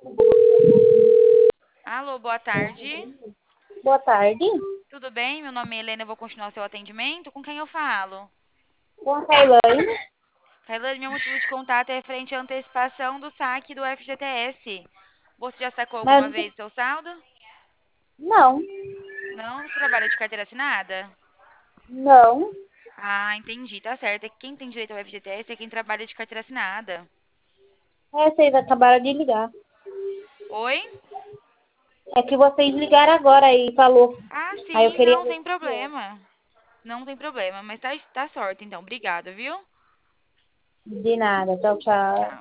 Alô, boa tarde. Boa tarde. Tudo bem? Meu nome é Helena, eu vou continuar o seu atendimento. Com quem eu falo? Com a Tailane? Tailândia, meu motivo de contato é referente à antecipação do saque do FGTS. Você já sacou alguma Mas vez seu saldo? não, Não? Você trabalha de carteira assinada? não. Ah, entendi, tá certo. É que quem tem direito ao FGTS é quem trabalha de carteira assinada. Vocês acabaram de ligar. Oi? É que vocês ligaram agora e falou. Ah, Aí eu sim, queria não ver tem o que é. problema. Não tem problema, mas tá sorte então. Obrigada, viu? De nada. Tchau, tchau. Tchau.